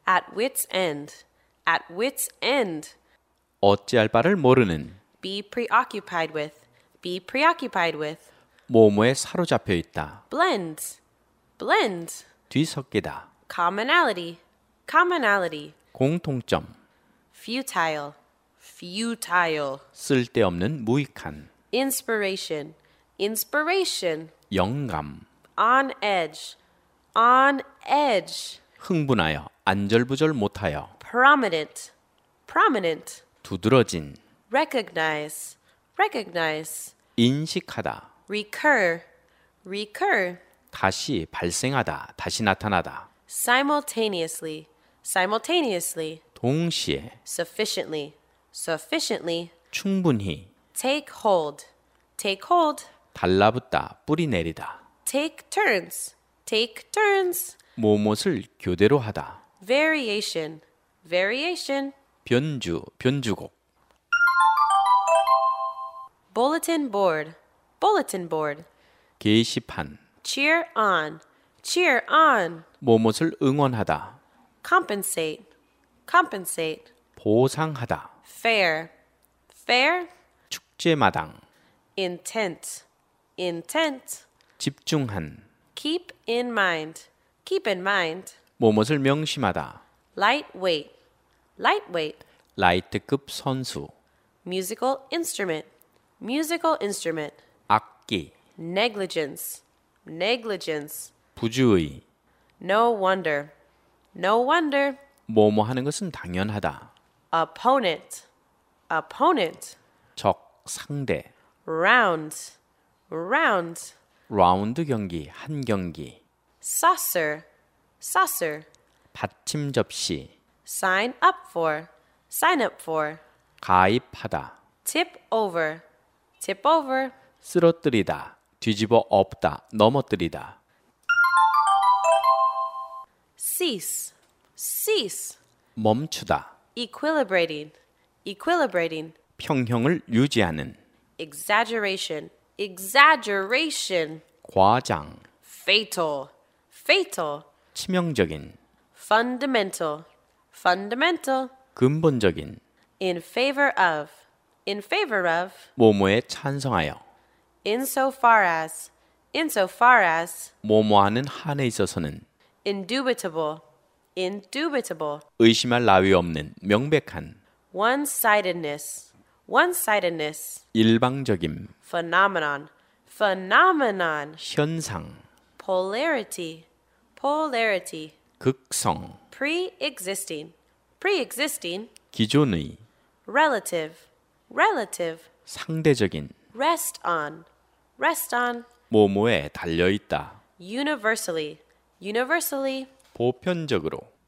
At wit's end. At wit's end. 어찌할 바를 모르는 Be preoccupied with. Be preoccupied with. 뭐뭐에 사로잡혀 있다. Blend. Blend. 뒤섞이다. Commonality. Commonality. 공통점. Futile. Futile. 쓸데없는 무익한. Inspiration. Inspiration. 영감. On edge. On edge. 흥분하여 안절부절 못하여. Prominent. Prominent. 두드러진. Recognize. Recognize. 인식하다. Recur. Recur. 다시 발생하다. 다시 나타나다. Simultaneously. Simultaneously. 동시에. Sufficiently. Sufficiently. 충분히. Take hold. Take hold. 달라붙다. 뿌리 내리다. Take turns. Take turns. 뭐뭇을 교대로 하다. Variation. Variation. 변주. 변주곡. Bulletin board. Bulletin board. 게시판. Cheer on. Cheer on. 뭐뭇을 응원하다. Compensate. Compensate. 보상하다. Fair. Fair. 축제마당. Intent. Intent. 집중한. Keep in mind. Keep in mind. 뭐뭇을 명심하다. Lightweight. Lightweight. 라이트급 선수. Musical instrument. Musical instrument. 악기. Negligence. Negligence. 부주의. No wonder. No wonder. 뭐뭐 하는 것은 당연하다. Opponent. Opponent. 적, 상대. Round. Round. 라운드 경기, 한 경기. Saucer. Saucer. 받침 접시. Sign up for. Sign up for. 가입하다. Tip over. Tip over. 쓰러뜨리다. 뒤집어 엎다. 넘어뜨리다. Cease. Cease. 멈추다. Equilibrating. Equilibrating. 평형을 유지하는. Exaggeration. Exaggeration. 과장. Fatal. Fatal. 치명적인. Fundamental. Fundamental. 근본적인. In favor of. In favor of. 뭐뭐에 찬성하여. Insofar as. Insofar as. 뭐뭐하는 한에 있어서는. Indubitable. Indubitable. 의심할 나위 없는 명백한. One-sidedness. One-sidedness. 일방적임. Phenomenon. Phenomenon. 현상. Polarity. Polarity. 극성. Pre-existing. Pre-existing. 기존의. Relative. Relative. 상대적인. Rest on. Rest on. 뭐뭐에 달려있다. Universally. Universally. 보편적으로.